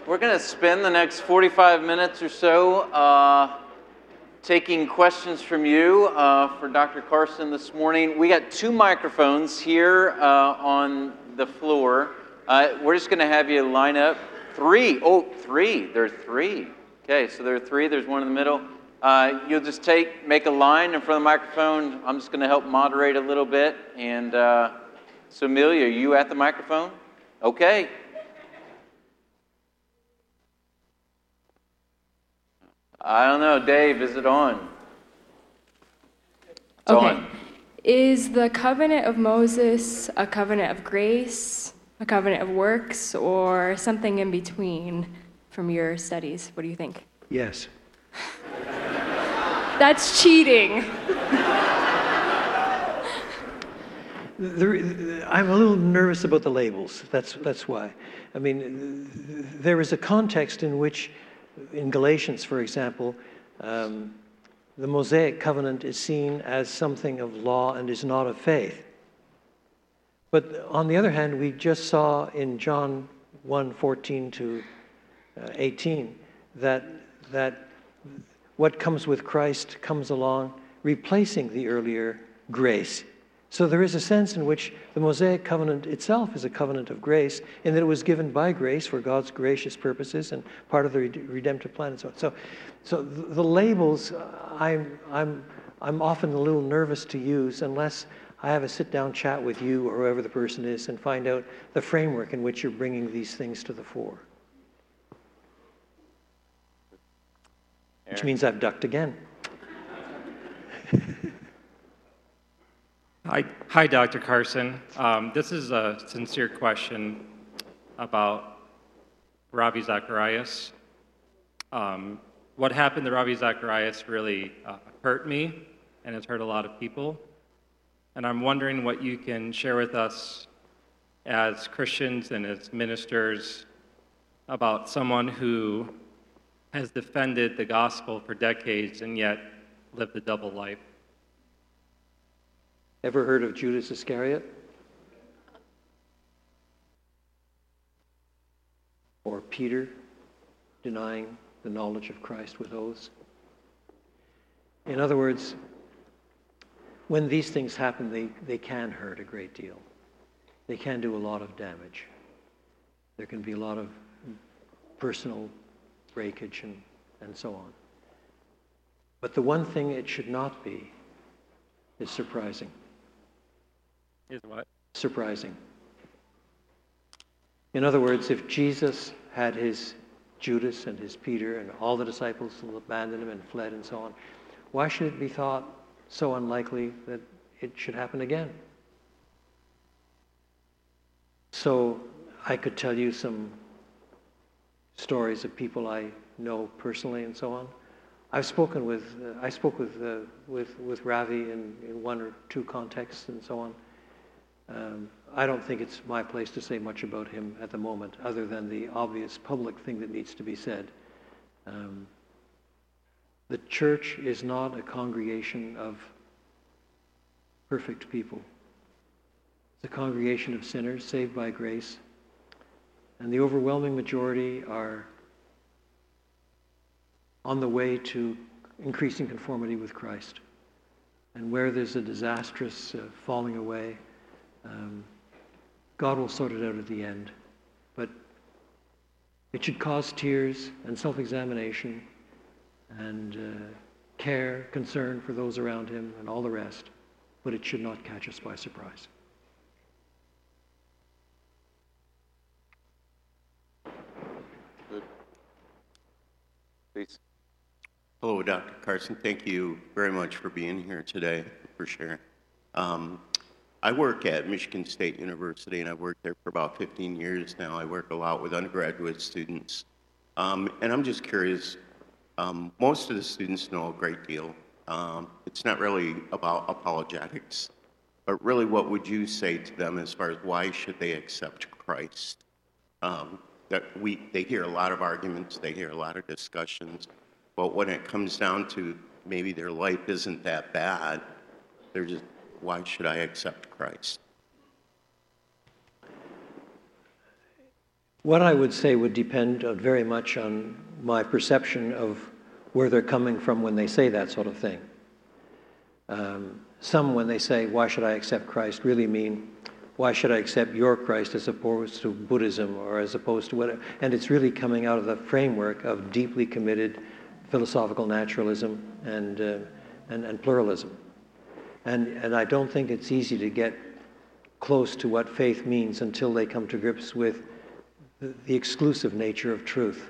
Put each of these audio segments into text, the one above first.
We're going to spend the next 45 minutes or so taking questions from you for Dr. Carson this morning. We got 2 microphones here on the floor. We're just going to have you line up. 3. Oh, 3. There are 3. Okay, so there are 3. There's one in the middle. You'll just make a line in front of the microphone. I'm just going to help moderate a little bit. And so, Amelia, are you at the microphone? Okay. I don't know. Dave, is it on? It's on. Is the covenant of Moses a covenant of grace, a covenant of works, or something in between from your studies? What do you think? Yes. That's cheating. I'm a little nervous about the labels. That's why. I mean, there is a context in which, in Galatians, for example, the Mosaic covenant is seen as something of law and is not of faith. But on the other hand, we just saw in John 1:14 to 18 that what comes with Christ comes along replacing the earlier grace. So there is a sense in which the Mosaic covenant itself is a covenant of grace, in that it was given by grace for God's gracious purposes and part of the redemptive plan and so on. So the labels, I'm often a little nervous to use unless I have a sit-down chat with you or whoever the person is and find out the framework in which you're bringing these things to the fore. Which means I've ducked again. Hi, Dr. Carson. This is a sincere question about Ravi Zacharias. What happened to Ravi Zacharias really hurt me, and it's hurt a lot of people. And I'm wondering what you can share with us as Christians and as ministers about someone who has defended the gospel for decades and yet lived a double life. Ever heard of Judas Iscariot? Or Peter denying the knowledge of Christ with oaths? In other words, when these things happen, they can hurt a great deal. They can do a lot of damage. There can be a lot of personal breakage and so on. But the one thing it should not be is surprising. Is what? Surprising. In other words, if Jesus had his Judas and his Peter and all the disciples who abandoned him and fled and so on, why should it be thought so unlikely that it should happen again? So I could tell you some stories of people I know personally and so on. I spoke with Ravi in 1 or 2 contexts and so on. I don't think it's my place to say much about him at the moment, other than the obvious public thing that needs to be said. The church is not a congregation of perfect people. It's a congregation of sinners saved by grace, and the overwhelming majority are on the way to increasing conformity with Christ. And where there's a disastrous falling away, God will sort it out at the end. But it should cause tears and self-examination and care, concern for those around him and all the rest. But it should not catch us by surprise. Good. Please. Hello, Dr. Carson. Thank you very much for being here today, for sharing. I work at Michigan State University, and I've worked there for about 15 years now. I work a lot with undergraduate students. And I'm just curious, most of the students know a great deal. It's not really about apologetics, but really what would you say to them as far as why should they accept Christ? They hear a lot of arguments, they hear a lot of discussions, but when it comes down to maybe their life isn't that bad, they're just, why should I accept Christ? What I would say would depend very much on my perception of where they're coming from when they say that sort of thing. Some, when they say, why should I accept Christ, really mean, why should I accept your Christ as opposed to Buddhism or as opposed to whatever? And it's really coming out of the framework of deeply committed philosophical naturalism and pluralism. And I don't think it's easy to get close to what faith means until they come to grips with the exclusive nature of truth.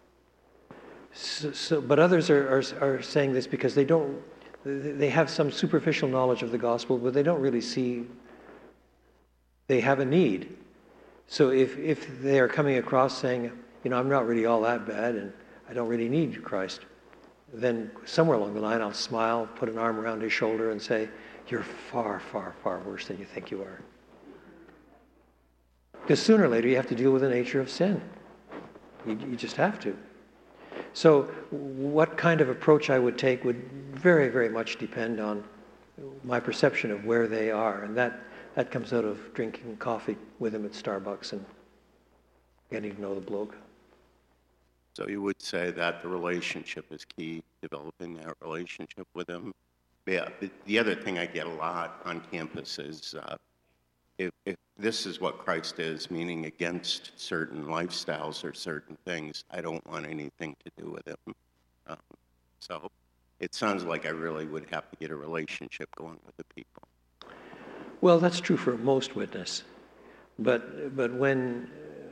But others are saying this because they have some superficial knowledge of the gospel, but they don't really see they have a need. So if they are coming across saying, I'm not really all that bad and I don't really need Christ, then somewhere along the line I'll smile, put an arm around his shoulder and say, you're far, far, far worse than you think you are. Because sooner or later you have to deal with the nature of sin. You just have to. So what kind of approach I would take would very, very much depend on my perception of where they are. And that comes out of drinking coffee with him at Starbucks and getting to know the bloke. So you would say that the relationship is key, developing that relationship with him. Yeah, the other thing I get a lot on campus is if this is what Christ is, meaning against certain lifestyles or certain things, I don't want anything to do with him. So it sounds like I really would have to get a relationship going with the people. Well, that's true for most witness. But when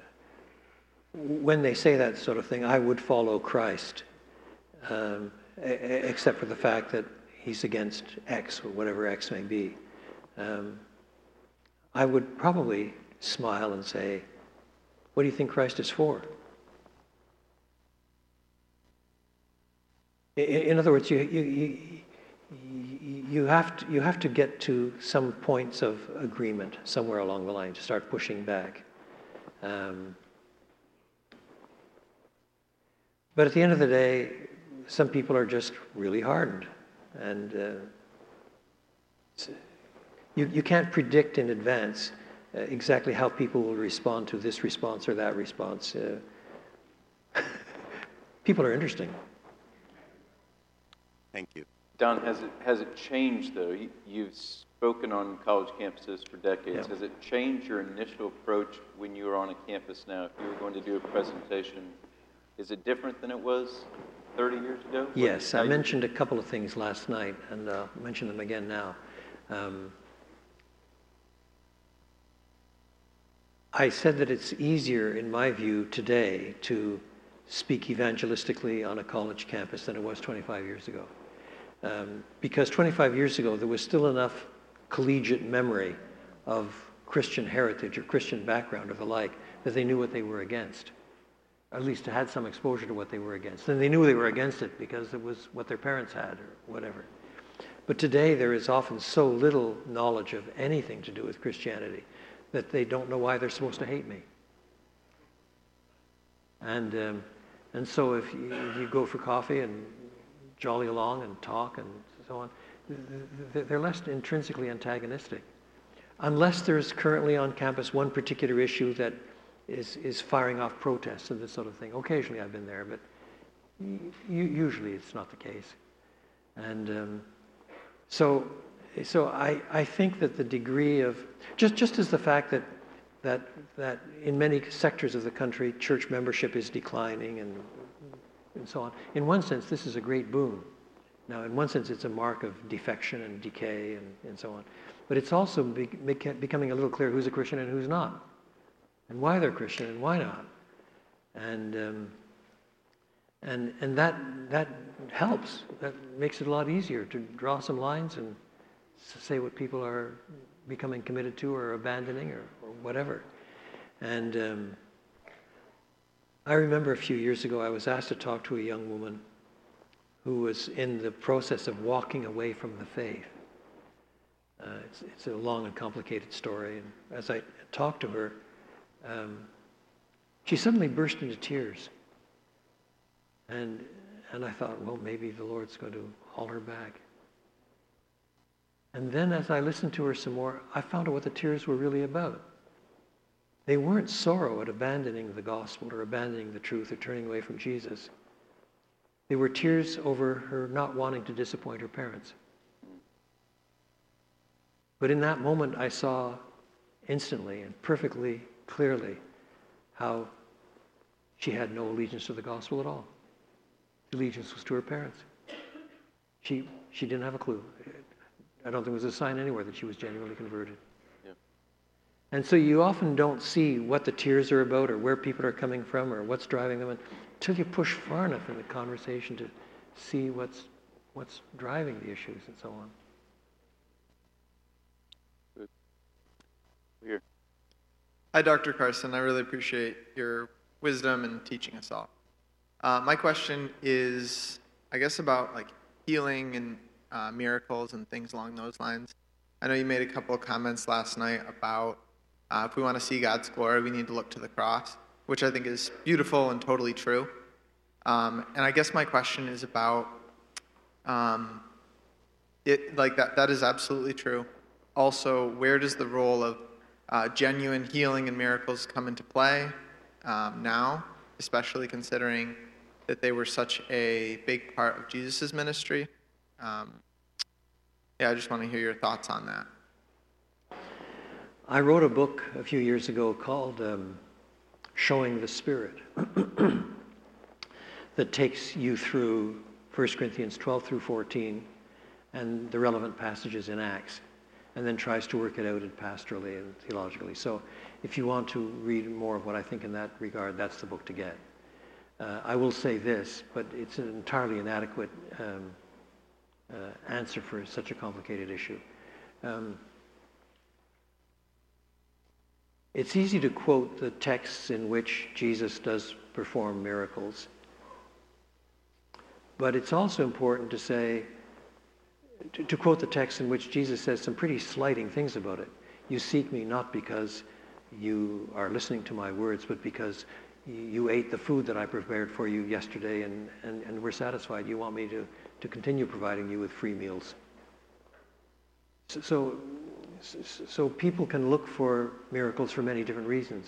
they say that sort of thing, I would follow Christ, except for the fact that he's against X, or whatever X may be. I would probably smile and say, what do you think Christ is for? In other words, you have to get to some points of agreement somewhere along the line to start pushing back. But at the end of the day, some people are just really hardened. And you can't predict in advance exactly how people will respond to this response or that response. People are interesting. Thank you. Don, has it changed, though? You've spoken on college campuses for decades. Yeah. Has it changed your initial approach when you were on a campus now? If you were going to do a presentation, is it different than it was 30 years ago? Yes, I mentioned a couple of things last night, and I'll mention them again now. I said that it's easier, in my view, today to speak evangelistically on a college campus than it was 25 years ago. Because 25 years ago, there was still enough collegiate memory of Christian heritage or Christian background or the like that they knew what they were against. At least had some exposure to what they were against. And they knew they were against it because it was what their parents had or whatever. But today there is often so little knowledge of anything to do with Christianity that they don't know why they're supposed to hate me. And so if you go for coffee and jolly along and talk and so on, they're less intrinsically antagonistic. Unless there's currently on campus one particular issue that is firing off protests and this sort of thing. Occasionally I've been there, but usually it's not the case. And so I think that the degree of, just as the fact that in many sectors of the country, church membership is declining and so on. In one sense, this is a great boon. Now, in one sense, it's a mark of defection and decay and so on. But it's also becoming a little clear who's a Christian and who's not, and why they're Christian and why not. And that helps. That makes it a lot easier to draw some lines and say what people are becoming committed to or abandoning or whatever. And I remember a few years ago I was asked to talk to a young woman who was in the process of walking away from the faith. It's a long and complicated story. And as I talked to her, she suddenly burst into tears. And I thought, well, maybe the Lord's going to haul her back. And then as I listened to her some more, I found out what the tears were really about. They weren't sorrow at abandoning the gospel or abandoning the truth or turning away from Jesus. They were tears over her not wanting to disappoint her parents. But in that moment, I saw instantly and perfectly clearly how she had no allegiance to the gospel at all. Allegiance was to her parents. She didn't have a clue. I don't think there was a sign anywhere that she was genuinely converted. Yeah. And so you often don't see what the tears are about or where people are coming from or what's driving them until you push far enough in the conversation to see what's driving the issues and so on. Good. Here. Hi, Dr. Carson. I really appreciate your wisdom and teaching us all. My question is, I guess, about like healing and miracles and things along those lines. I know you made a couple of comments last night about if we want to see God's glory, we need to look to the cross, which I think is beautiful and totally true. And I guess my question is about it, like that is absolutely true. Also, where does the role of genuine healing and miracles come into play now, especially considering that they were such a big part of Jesus' ministry? I just want to hear your thoughts on that. I wrote a book a few years ago called Showing the Spirit that takes you through 1 Corinthians 12 through 14 and the relevant passages in Acts, and then tries to work it out pastorally and theologically. So if you want to read more of what I think in that regard, that's the book to get. I will say this, but it's an entirely inadequate answer for such a complicated issue. It's easy to quote the texts in which Jesus does perform miracles, but it's also important to say, to quote the text in which Jesus says some pretty slighting things about it. You seek me not because you are listening to my words, but because you ate the food that I prepared for you yesterday and were satisfied. You want me to continue providing you with free meals. So people can look for miracles for many different reasons.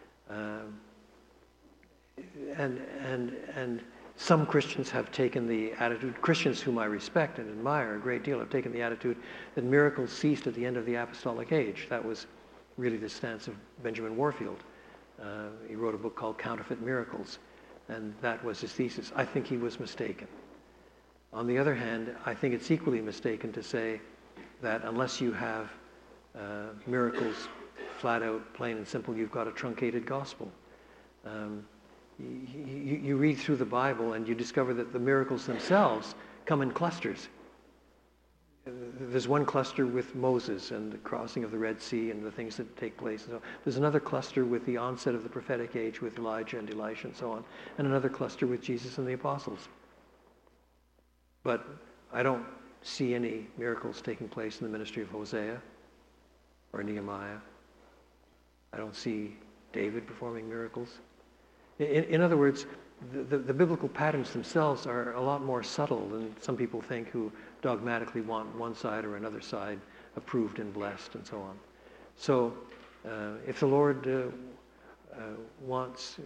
And some Christians have taken the attitude, Christians whom I respect and admire a great deal, have taken the attitude that miracles ceased at the end of the apostolic age. That was really the stance of Benjamin Warfield. He wrote a book called Counterfeit Miracles, and that was his thesis. I think he was mistaken. On the other hand, I think it's equally mistaken to say that unless you have miracles flat out, plain and simple, you've got a truncated gospel. You read through the Bible and you discover that the miracles themselves come in clusters. There's one cluster with Moses and the crossing of the Red Sea and the things that take place. And so there's another cluster with the onset of the prophetic age with Elijah and Elisha and so on, and another cluster with Jesus and the apostles. But I don't see any miracles taking place in the ministry of Hosea or Nehemiah. I don't see David performing miracles. In other words, the biblical patterns themselves are a lot more subtle than some people think who dogmatically want one side or another side approved and blessed and so on. So if the Lord wants...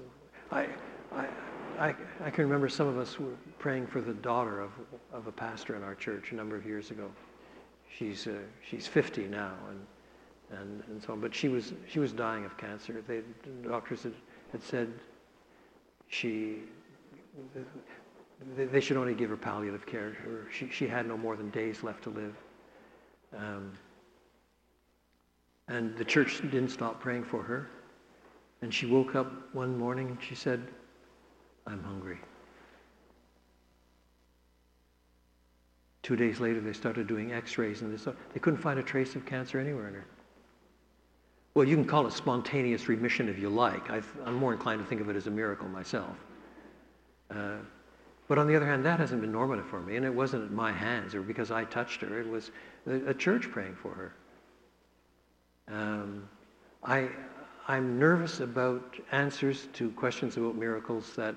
I can remember some of us were praying for the daughter of a pastor in our church a number of years ago. She's 50 now and so on, but she was dying of cancer. The doctors had said they should only give her palliative care. She had no more than days left to live. And the church didn't stop praying for her. And she woke up one morning and she said, "I'm hungry." 2 days later, they started doing x-rays and they couldn't find a trace of cancer anywhere in her. Well, you can call it spontaneous remission if you like. I'm more inclined to think of it as a miracle myself. But on the other hand, that hasn't been normative for me, and it wasn't at my hands or because I touched her. It was a church praying for her. I'm nervous about answers to questions about miracles that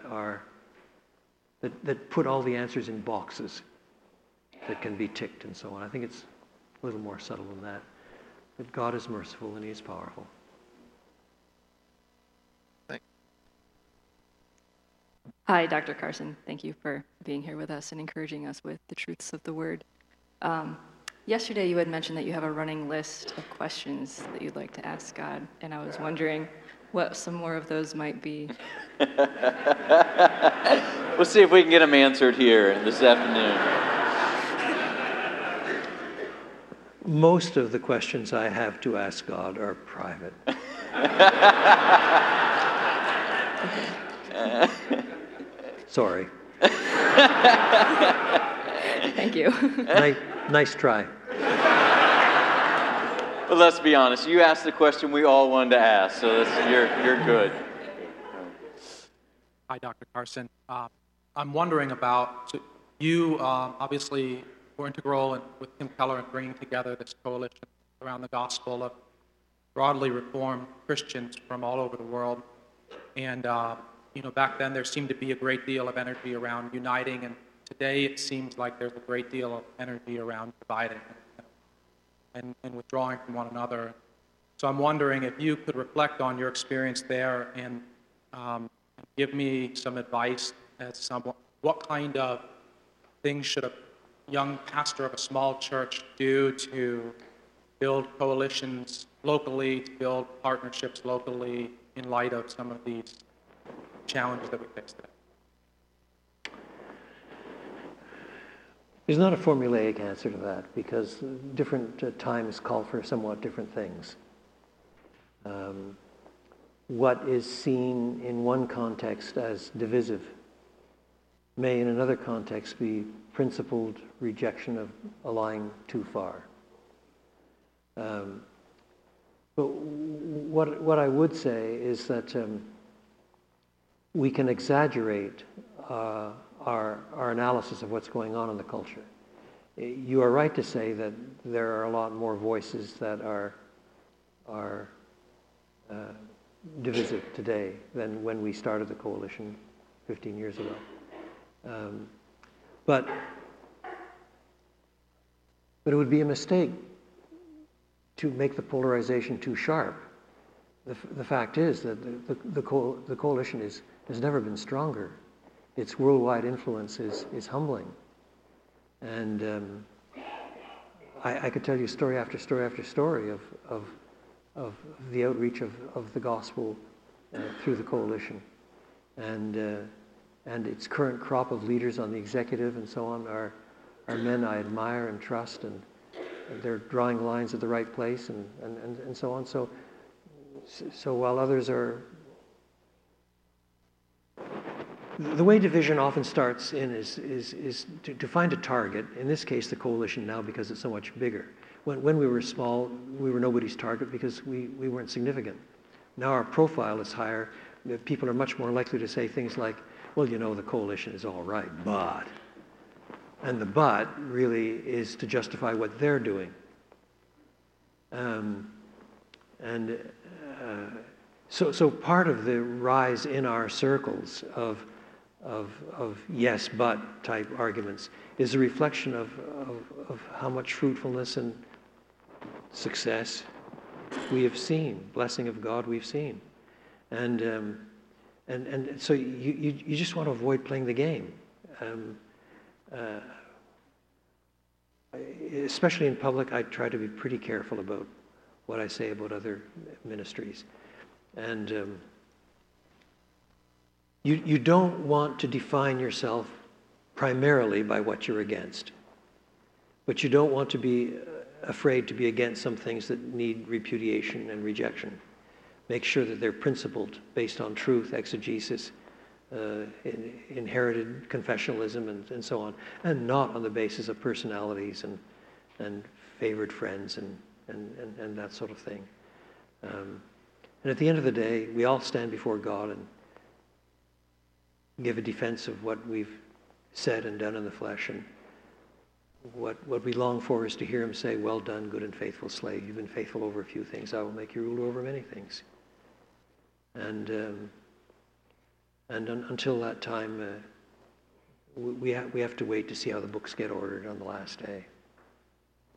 put all the answers in boxes that can be ticked and so on. I think it's a little more subtle than that. But God is merciful and He is powerful. Hi, Dr. Carson. Thank you for being here with us and encouraging us with the truths of the Word. Yesterday, you had mentioned that you have a running list of questions that you'd like to ask God, and I was wondering what some more of those might be. We'll see if we can get them answered here this afternoon. Most of the questions I have to ask God are private. Sorry. Thank you. Nice try. But let's be honest, you asked the question we all wanted to ask, so you're good. Hi, Dr. Carson. I'm wondering about, so you obviously were integral with Tim Keller in bringing together this coalition around the gospel of broadly reformed Christians from all over the world. And, back then there seemed to be a great deal of energy around uniting, and today it seems like there's a great deal of energy around dividing and withdrawing from one another. So I'm wondering if you could reflect on your experience there and give me some advice as to what kind of things should a young pastor of a small church do to build coalitions locally, to build partnerships locally in light of some of these challenges that we face today? There's not a formulaic answer to that because different times call for somewhat different things. What is seen in one context as divisive may in another context be principled rejection of a line too far. But what I would say is that we can exaggerate our analysis of what's going on in the culture. You are right to say that there are a lot more voices that are divisive today than when we started the coalition 15 years ago. But it would be a mistake to make the polarization too sharp. The fact is that the coalition has never been stronger. Its worldwide influence is humbling. And I could tell you story after story after story of the outreach of the gospel through the coalition. And its current crop of leaders on the executive and so on are men I admire and trust, and they're drawing lines at the right place and so on. So while others are... The way division often starts is to find a target, in this case the coalition now because it's so much bigger. When we were small, we were nobody's target because we weren't significant. Now our profile is higher. People are much more likely to say things like, well, the coalition is all right, but... And the but really is to justify what they're doing. So part of the rise in our circles of yes, but type arguments is a reflection of how much fruitfulness and success we have seen, blessing of God we've seen. And so you just want to avoid playing the game. Especially in public, I try to be pretty careful about what I say about other ministries. And you don't want to define yourself primarily by what you're against. But you don't want to be afraid to be against some things that need repudiation and rejection. Make sure that they're principled, based on truth, exegesis, inherited confessionalism and so on, and not on the basis of personalities and favored friends and that sort of thing. And at the end of the day, we all stand before God and give a defense of what we've said and done in the flesh, and what we long for is to hear him say, well done, good and faithful slave. You've been faithful over a few things. I will make you ruler over many things. And until that time, we have to wait to see how the books get ordered on the last day.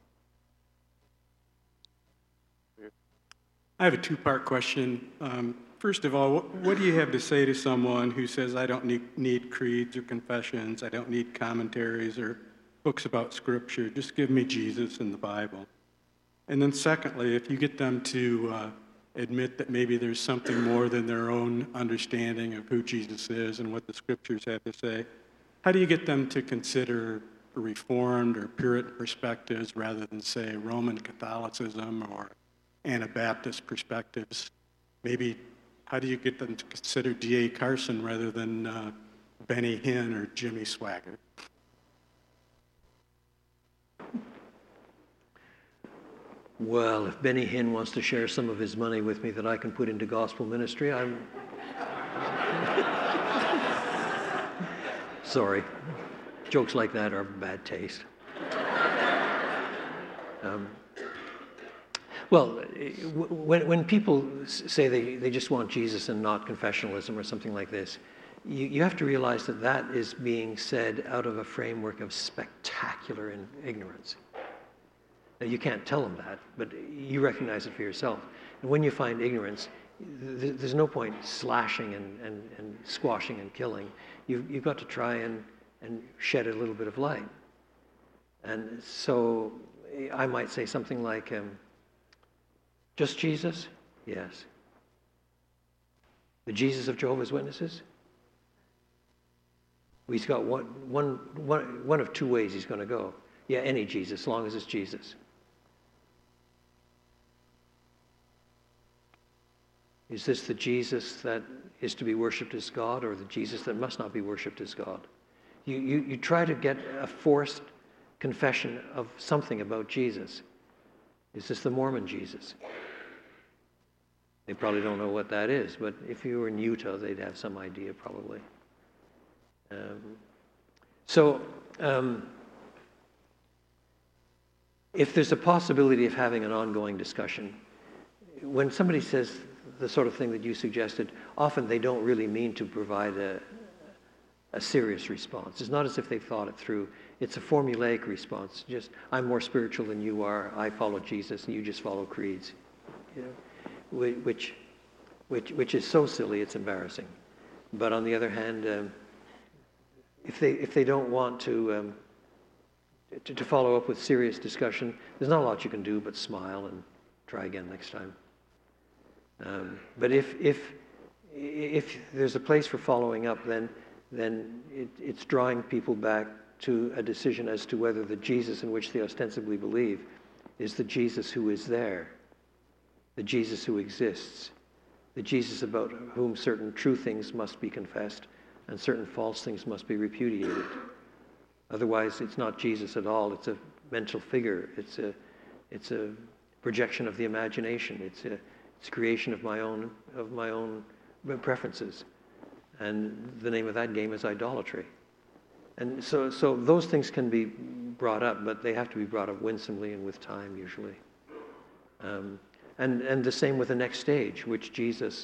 I have a two-part question. First of all, what do you have to say to someone who says, I don't need creeds or confessions, I don't need commentaries or books about Scripture, just give me Jesus and the Bible? And then secondly, if you get them to admit that maybe there's something more than their own understanding of who Jesus is and what the Scriptures have to say, how do you get them to consider Reformed or Puritan perspectives rather than, say, Roman Catholicism or Anabaptist perspectives? Maybe how do you get them to consider D.A. Carson rather than Benny Hinn or Jimmy Swaggart? Well, if Benny Hinn wants to share some of his money with me that I can put into gospel ministry, I'm... Sorry. Jokes like that are bad taste. Well, when people say they just want Jesus and not confessionalism or something like this, you have to realize that that is being said out of a framework of spectacular ignorance. Now, you can't tell them that, but you recognize it for yourself. And when you find ignorance, there's no point slashing and squashing and killing. You've got to try and shed a little bit of light. And so I might say something like, just Jesus? Yes. The Jesus of Jehovah's Witnesses? He's got one of two ways he's going to go. Yeah, any Jesus, as long as it's Jesus. Is this the Jesus that is to be worshipped as God, or the Jesus that must not be worshipped as God? You try to get a forced confession of something about Jesus. Is this the Mormon Jesus? They probably don't know what that is, but if you were in Utah, they'd have some idea probably. If there's a possibility of having an ongoing discussion, when somebody says the sort of thing that you suggested, often they don't really mean to provide a serious response. It's not as if they've thought it through. It's a formulaic response. Just, I'm more spiritual than you are. I follow Jesus, and you just follow creeds. You know, which is so silly, it's embarrassing. But on the other hand, if they don't want to follow up with serious discussion, there's not a lot you can do but smile and try again next time. But if there's a place for following up, then it's drawing people back to a decision as to whether the Jesus in which they ostensibly believe is the Jesus who is there, the Jesus who exists, the Jesus about whom certain true things must be confessed and certain false things must be repudiated. Otherwise, it's not Jesus at all. It's a mental figure. It's a projection of the imagination. It's creation of my own preferences. And the name of that game is idolatry. And so those things can be brought up, but they have to be brought up winsomely and with time, usually. And the same with the next stage, which Jesus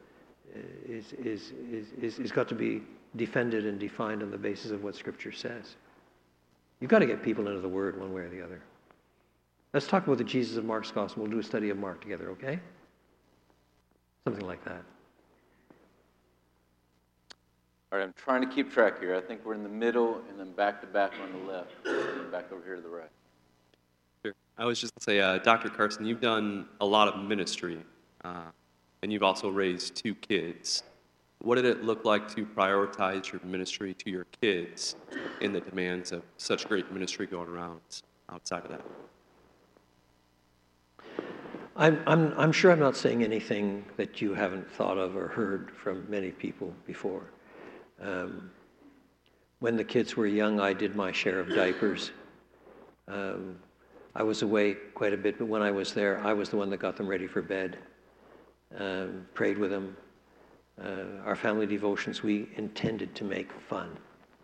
is got to be defended and defined on the basis of what Scripture says. You've got to get people into the Word one way or the other. Let's talk about the Jesus of Mark's Gospel. We'll do a study of Mark together, okay? Something like that. All right, I'm trying to keep track here. I think we're in the middle and then back to back on the left and then back over here to the right. Sure. I was just going to say, Dr. Carson, you've done a lot of ministry, and you've also raised 2 kids. What did it look like to prioritize your ministry to your kids in the demands of such great ministry going around outside of that? I'm sure I'm not saying anything that you haven't thought of or heard from many people before. When the kids were young, I did my share of diapers. I was away quite a bit, but when I was there, I was the one that got them ready for bed, prayed with them. Our family devotions, we intended to make fun.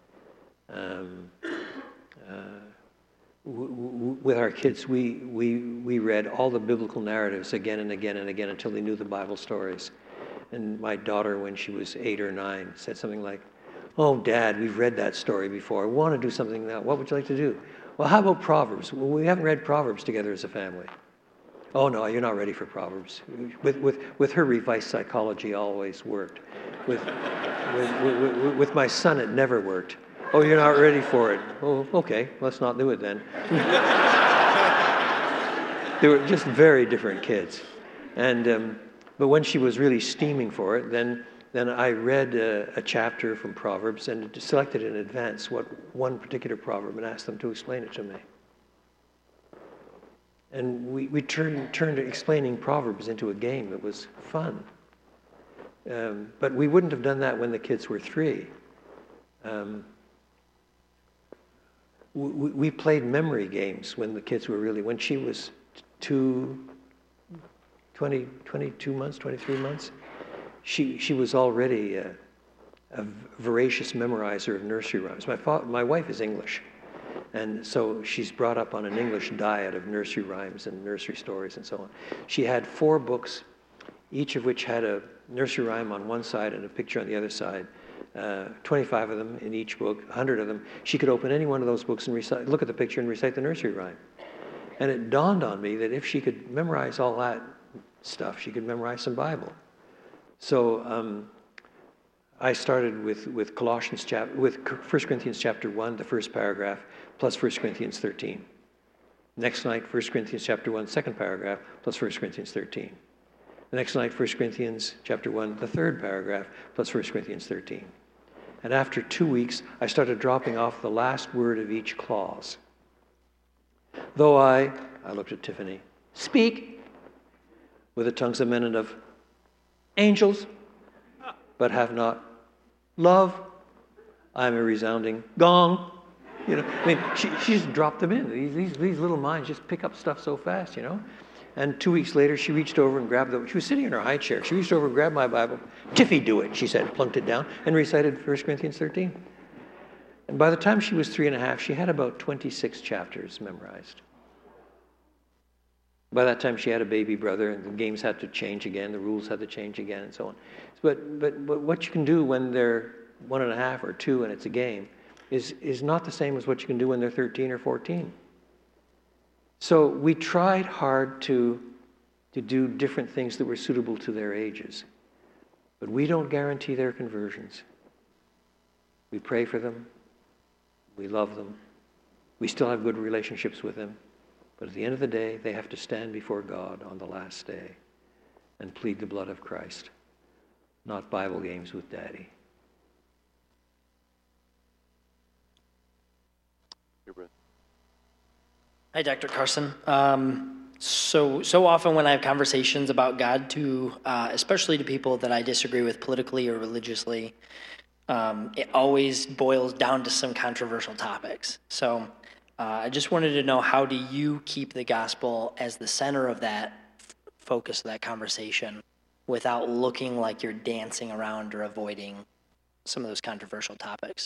With our kids, we read all the biblical narratives again and again and again until they knew the Bible stories. And my daughter, when she was 8 or 9, said something like, "Oh, Dad, we've read that story before. We want to do something now. What would you like to do?" "Well, how about Proverbs?" "Well, we haven't read Proverbs together as a family." Oh no, you're not ready for Proverbs. With her, revised psychology always worked. With my son, it never worked. Oh, you're not ready for it. Oh, okay, let's not do it then. They were just very different kids. And but when she was really steaming for it, then I read a chapter from Proverbs and selected in advance what one particular proverb and asked them to explain it to me. And we turned explaining Proverbs into a game. It was fun. But we wouldn't have done that when the kids were 3. We played memory games when the kids were when she was 22 months, 23 months, she was already a voracious memorizer of nursery rhymes. My wife is English, and so she's brought up on an English diet of nursery rhymes and nursery stories and so on. She had 4 books, each of which had a nursery rhyme on one side and a picture on the other side. 25 of them in each book, 100 of them. She could open any one of those books and look at the picture and recite the nursery rhyme. And it dawned on me that if she could memorize all that stuff, she could memorize some Bible. So I started with 1 Corinthians chapter 1, the first paragraph, plus 1 Corinthians 13. Next night, 1 Corinthians chapter 1, second paragraph, plus 1 Corinthians 13. The next night, 1 Corinthians chapter 1, the third paragraph, plus 1 Corinthians 13. And after 2 weeks, I started dropping off the last word of each clause. Though I looked at Tiffany, speak with the tongues of men and of angels, but have not love, I am a resounding gong. You know, I mean, she just dropped them in. These little minds just pick up stuff so fast, you know. And 2 weeks later, she reached over and grabbed she was sitting in her high chair. She reached over and grabbed my Bible. Tiffy, do it, she said, plunked it down, and recited 1 Corinthians 13. And by the time she was 3.5, she had about 26 chapters memorized. By that time, she had a baby brother, and the games had to change again, the rules had to change again, and so on. But what you can do when they're 1.5 or 2 and it's a game is not the same as what you can do when they're 13 or 14. So we tried hard to do different things that were suitable to their ages. But we don't guarantee their conversions. We pray for them. We love them. We still have good relationships with them. But at the end of the day, they have to stand before God on the last day and plead the blood of Christ, not Bible games with Daddy. Hi, Dr. Carson. So often when I have conversations about God, especially to people that I disagree with politically or religiously, it always boils down to some controversial topics. So I just wanted to know, how do you keep the gospel as the center of that focus of that conversation without looking like you're dancing around or avoiding some of those controversial topics?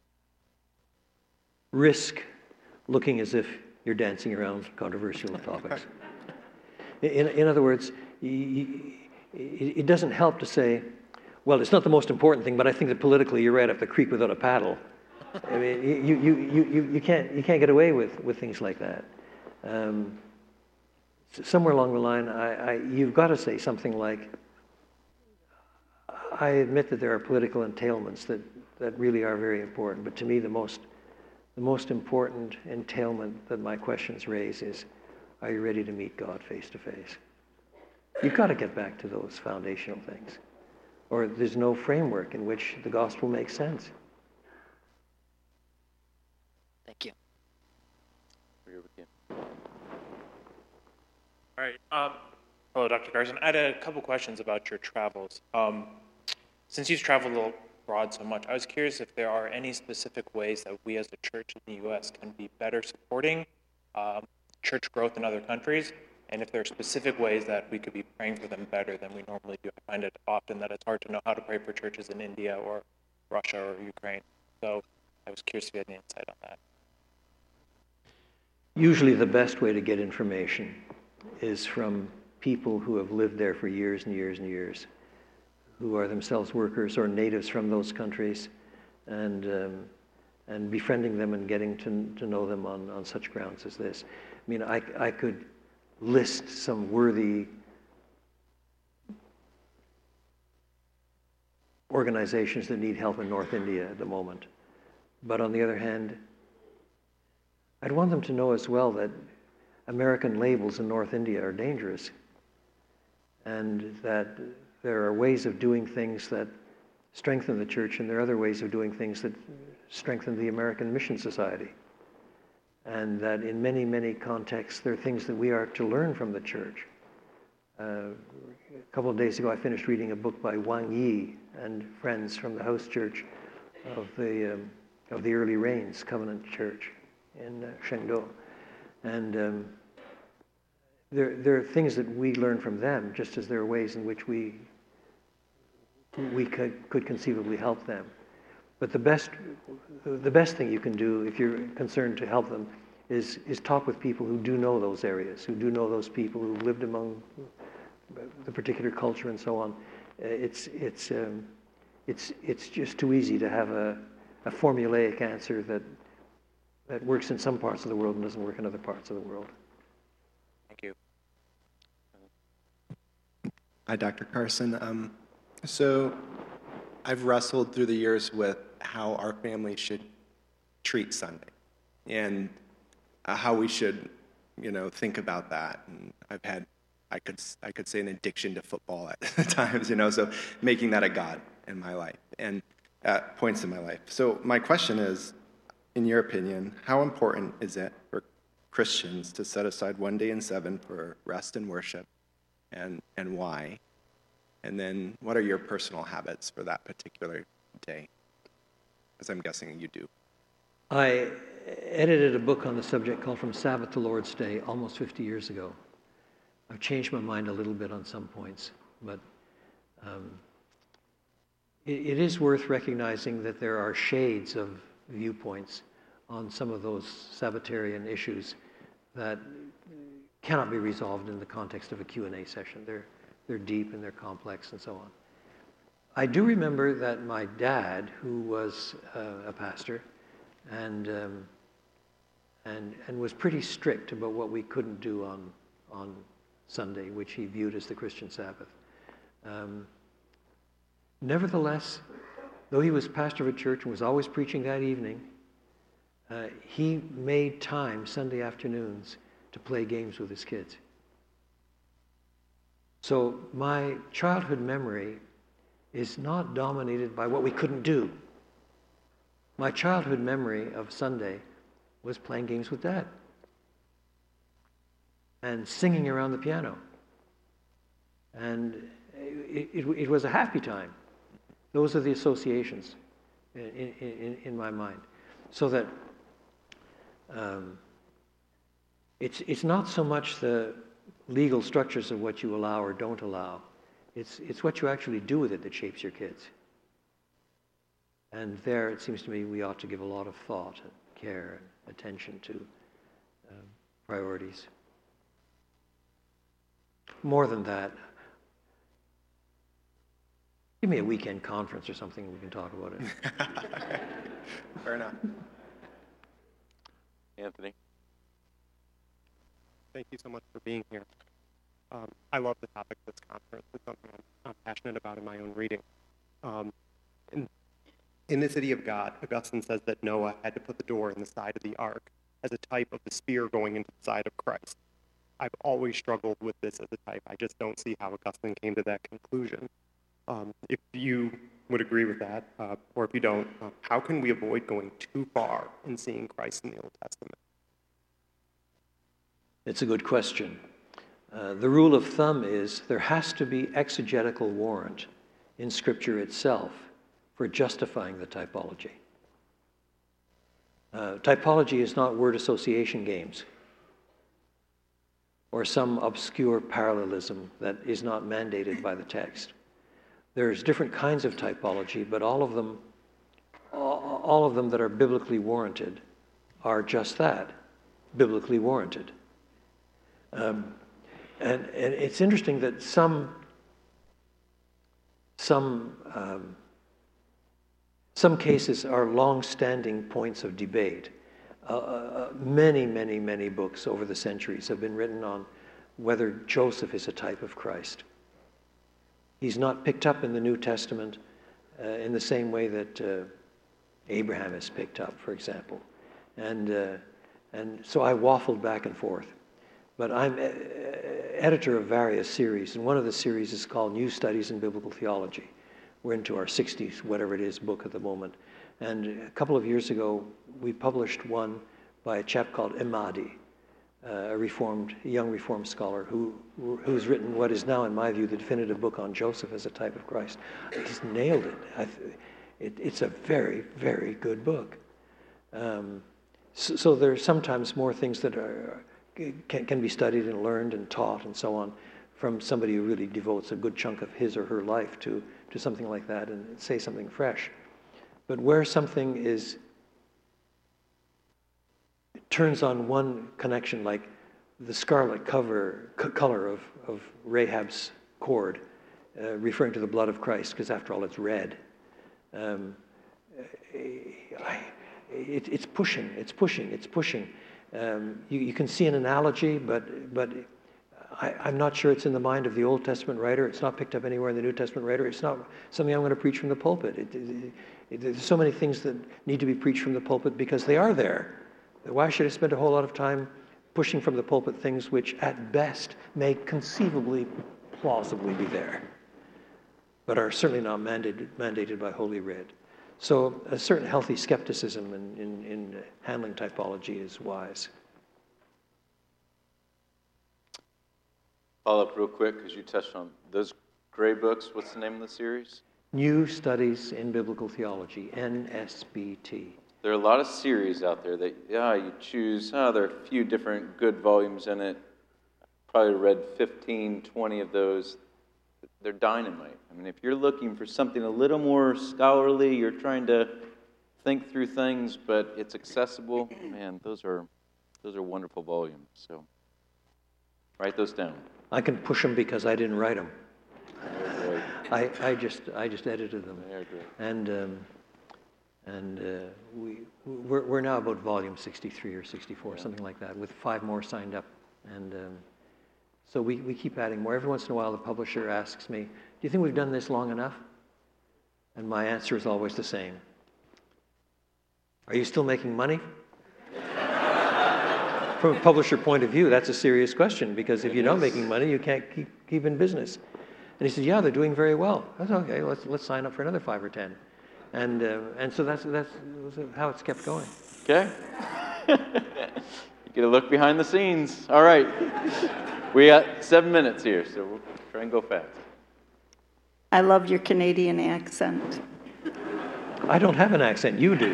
Risk looking as if you're dancing around controversial topics. In other words, it doesn't help to say, well, it's not the most important thing, but I think that politically you're right up the creek without a paddle. I mean, you can't get away with things like that. Somewhere along the line, you've got to say something like, I admit that there are political entailments that really are very important, but to me the most important entailment that my questions raise is, are you ready to meet God face to face? You've got to get back to those foundational things, or there's no framework in which the gospel makes sense. Thank you. All right. Hello, Dr. Carson. I had a couple questions about your travels. Since you've traveled abroad so much, I was curious if there are any specific ways that we as a church in the U.S. can be better supporting church growth in other countries, and if there are specific ways that we could be praying for them better than we normally do. I find it often that it's hard to know how to pray for churches in India or Russia or Ukraine. So I was curious if you had any insight on that. Usually the best way to get information is from people who have lived there for years and years and years, who are themselves workers or natives from those countries, and befriending them and getting to know them on such grounds as this. I mean, I could list some worthy organizations that need help in North India at the moment. But on the other hand, I'd want them to know as well that American labels in North India are dangerous, and that there are ways of doing things that strengthen the church, and there are other ways of doing things that strengthen the American Mission Society. And that in many, many contexts, there are things that we are to learn from the church. A couple of days ago, I finished reading a book by Wang Yi and friends from the house church of the Early Rains Covenant Church in Shengdo. And there are things that we learn from them, just as there are ways in which we could conceivably help them. But the best thing you can do if you're concerned to help them is talk with people who do know those areas, who do know those people who've lived among the particular culture and so on. It's just too easy to have a formulaic answer that works in some parts of the world and doesn't work in other parts of the world. Thank you. Hi, Dr. Carson. So I've wrestled through the years with how our family should treat Sunday and how we should, think about that. And I've had, I could say, an addiction to football at times, so making that a God in my life and at points in my life. So my question is, in your opinion, how important is it for Christians to set aside one day in 7 for rest and worship, and why? And then what are your personal habits for that particular day, as I'm guessing you do? I edited a book on the subject called From Sabbath to Lord's Day almost 50 years ago. I've changed my mind a little bit on some points, but it is worth recognizing that there are shades of viewpoints on some of those Sabbatarian issues that cannot be resolved in the context of a Q&A session. They're deep and they're complex and so on. I do remember that my dad, who was a pastor and was pretty strict about what we couldn't do on Sunday, which he viewed as the Christian Sabbath. Nevertheless, though he was pastor of a church and was always preaching that evening, he made time Sunday afternoons to play games with his kids. So my childhood memory is not dominated by what we couldn't do. My childhood memory of Sunday was playing games with Dad and singing around the piano. And it was a happy time. Those are the associations in my mind. So that it's not so much the legal structures of what you allow or don't allow. It's what you actually do with it that shapes your kids. And there, it seems to me, we ought to give a lot of thought and care and attention to priorities. More than that, give me a weekend conference or something and we can talk about it. Fair enough. Anthony. Thank you so much for being here. I love the topic of this conference. It's something I'm passionate about in my own reading. In the City of God, Augustine says that Noah had to put the door in the side of the ark as a type of the spear going into the side of Christ. I've always struggled with this as a type. I just don't see how Augustine came to that conclusion. If you would agree with that, or if you don't, how can we avoid going too far in seeing Christ in the Old Testament? It's a good question. The rule of thumb is there has to be exegetical warrant in Scripture itself for justifying the typology. Typology is not word association games or some obscure parallelism that is not mandated by the text. There's different kinds of typology, but all of them that are biblically warranted are just that, biblically warranted. And it's interesting that some cases are long-standing points of debate. Many books over the centuries have been written on whether Joseph is a type of Christ. He's not picked up in the New Testament in the same way that Abraham is picked up, for example. And so I waffled back and forth. But I'm editor of various series, and one of the series is called New Studies in Biblical Theology. We're into our 60s, whatever it is, book at the moment. And a couple of years ago, we published one by a chap called Emadi, a young Reformed scholar who's written what is now, in my view, the definitive book on Joseph as a type of Christ. He's nailed it. It's a very, very good book. So there are sometimes more things that can be studied and learned and taught and so on from somebody who really devotes a good chunk of his or her life to something like that and say something fresh. But where something turns on one connection, like the scarlet color of Rahab's cord, referring to the blood of Christ, because after all it's red. It's pushing. You can see an analogy, but I'm not sure it's in the mind of the Old Testament writer. It's not picked up anywhere in the New Testament writer. It's not something I'm going to preach from the pulpit. There's so many things that need to be preached from the pulpit because they are there. Why should I spend a whole lot of time pushing from the pulpit things which at best may conceivably, plausibly be there, but are certainly not mandated by Holy Writ? So a certain healthy skepticism in handling typology is wise. Follow up real quick, because you touched on those gray books. What's the name of the series? New Studies in Biblical Theology, NSBT. There are a lot of series out there that, you choose, there are a few different good volumes in it. Probably read 15, 20 of those. They're dynamite. I mean, if you're looking for something a little more scholarly, you're trying to think through things, but it's accessible, man, those are wonderful volumes. So write those down. I can push them because I didn't write them. I just edited them. And we're now about volume 63 or 64, something like that, with 5 more signed up. And so we keep adding more. Every once in a while, the publisher asks me, "Do you think we've done this long enough?" And my answer is always the same. Are you still making money? From a publisher point of view, that's a serious question, because if you're not making money, you can't keep in business. And he said, "Yeah, they're doing very well." I said, "Okay, let's sign up for another 5 or 10." And so that's how it's kept going. Okay. You get a look behind the scenes. All right. We got 7 minutes here, so we'll try and go fast. I love your Canadian accent. I don't have an accent. You do.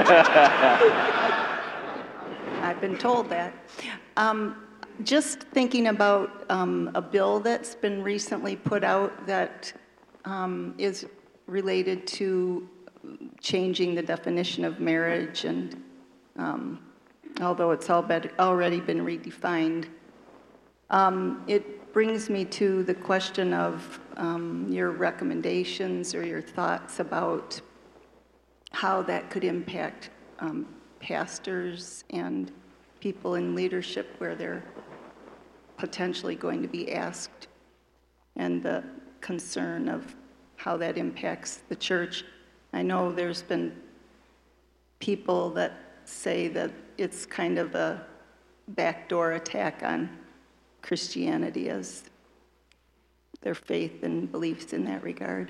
I've been told that. Just thinking about a bill that's been recently put out that is related to changing the definition of marriage, and although it's already been redefined, it brings me to the question of your recommendations or your thoughts about how that could impact pastors and people in leadership where they're potentially going to be asked, and the concern of how that impacts the church. I know there's been people that say that it's kind of a backdoor attack on Christianity as their faith and beliefs in that regard.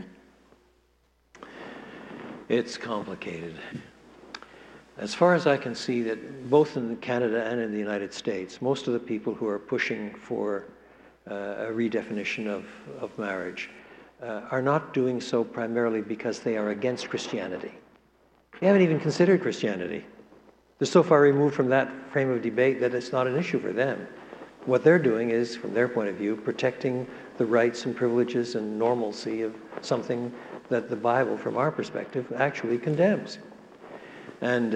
It's complicated. As far as I can see, that both in Canada and in the United States, most of the people who are pushing for a redefinition of marriage are not doing so primarily because they are against Christianity. They haven't even considered Christianity. They're so far removed from that frame of debate that it's not an issue for them. What they're doing is, from their point of view, protecting the rights and privileges and normalcy of something that the Bible, from our perspective, actually condemns. And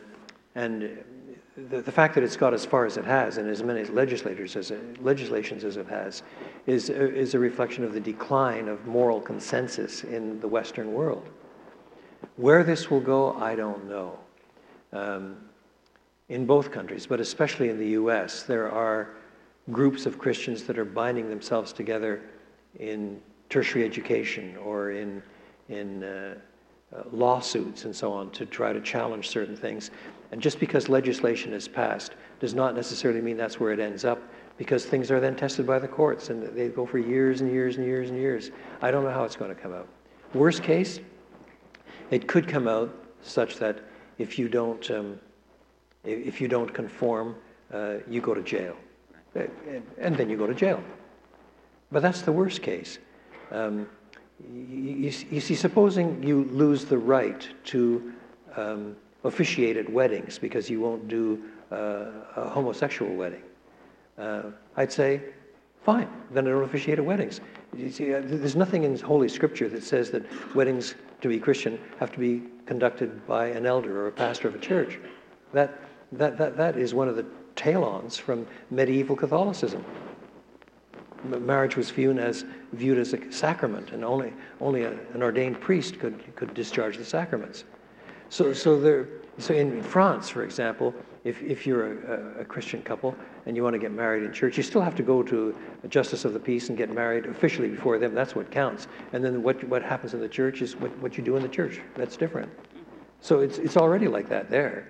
the fact that it's got as far as it has, and as many legislations as it has, is a reflection of the decline of moral consensus in the Western world. Where this will go, I don't know. In both countries, but especially in the U.S., there are groups of Christians that are binding themselves together in tertiary education or in lawsuits and so on to try to challenge certain things. And just because legislation is passed does not necessarily mean that's where it ends up, because things are then tested by the courts and they go for years and years and years and years. I don't know how it's going to come out. Worst case, it could come out such that if you don't conform, you go to jail, and then you go to jail. But that's the worst case. You see, supposing you lose the right to officiate at weddings because you won't do a homosexual wedding, I'd say, fine, then I don't officiate at weddings. You see, there's nothing in Holy Scripture that says that weddings, to be Christian, have to be conducted by an elder or a pastor of a church. That is one of the tail-ons from medieval Catholicism. Marriage was viewed as a sacrament, and only an ordained priest could discharge the sacraments. So in France, for example, if you're a Christian couple and you want to get married in church, you still have to go to a justice of the peace and get married officially before them. That's what counts. And then what happens in the church is what you do in the church. That's different. So it's already like that there.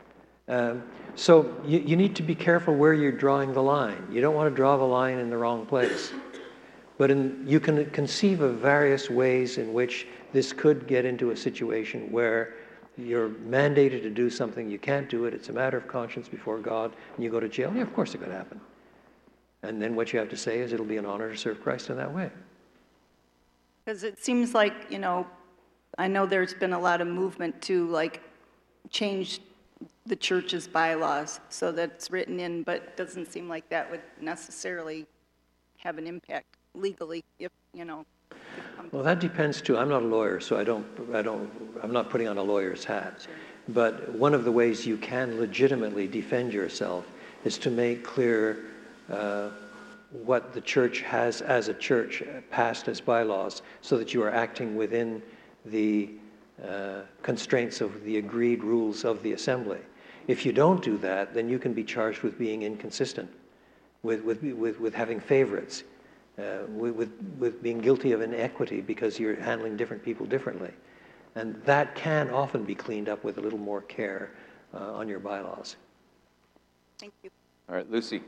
So you need to be careful where you're drawing the line. You don't want to draw the line in the wrong place. But you can conceive of various ways in which this could get into a situation where you're mandated to do something, you can't do it, it's a matter of conscience before God, and you go to jail. Yeah, of course it could happen. And then what you have to say is it'll be an honor to serve Christ in that way. Because it seems like, I know there's been a lot of movement to change the church's bylaws so that it's written in, but it doesn't seem like that would necessarily have an impact legally if. Well, that depends too. I'm not a lawyer, so I'm not putting on a lawyer's hat. Sure. But one of the ways you can legitimately defend yourself is to make clear what the church has as a church passed as bylaws, so that you are acting within the constraints of the agreed rules of the assembly. If you don't do that, then you can be charged with being inconsistent, with having favorites. With being guilty of inequity because you're handling different people differently. And that can often be cleaned up with a little more care on your bylaws. Thank you. All right, Lucy.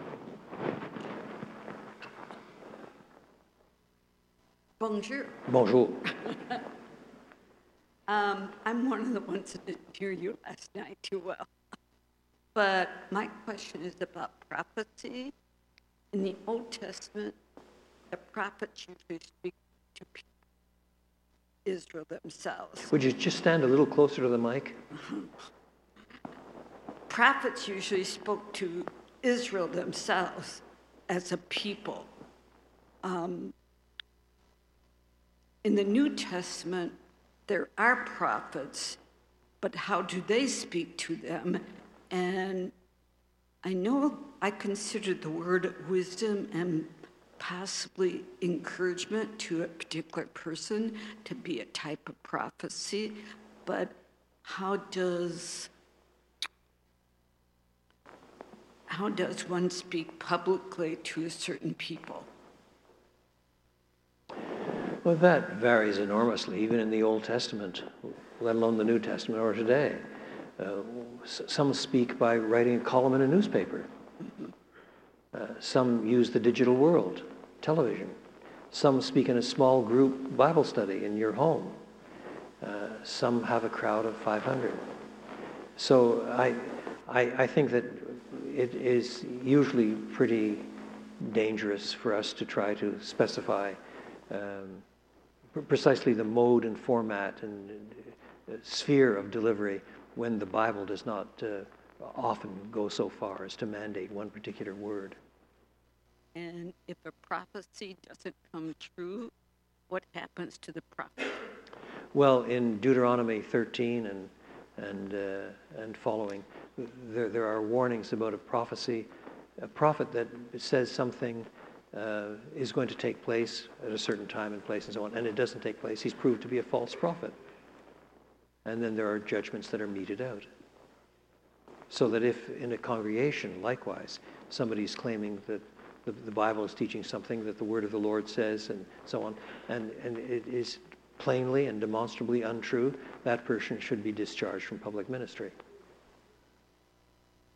Bonjour. Bonjour. I'm one of the ones that didn't hear you last night too well. But my question is about prophecy. In the Old Testament, the prophets usually speak to people, Israel themselves. Would you just stand a little closer to the mic? Prophets usually spoke to Israel themselves as a people. In the New Testament, there are prophets, but how do they speak to them? And I know I consider the word wisdom and possibly encouragement to a particular person to be a type of prophecy, but how does one speak publicly to a certain people? Well, that varies enormously, even in the Old Testament, let alone the New Testament or today. Some speak by writing a column in a newspaper. Some use the digital world, television. Some speak in a small group Bible study in your home. Some have a crowd of 500. So I think that it is usually pretty dangerous for us to try to specify precisely the mode and format and sphere of delivery when the Bible does not often go so far as to mandate one particular word. And if a prophecy doesn't come true, what happens to the prophet? Well, in Deuteronomy 13 and following, there are warnings about a prophecy, a prophet that says something is going to take place at a certain time and place and so on, and it doesn't take place. He's proved to be a false prophet. And then there are judgments that are meted out. So that if in a congregation, likewise, somebody's claiming that the Bible is teaching something that the word of the Lord says and so on, and it is plainly and demonstrably untrue, that person should be discharged from public ministry.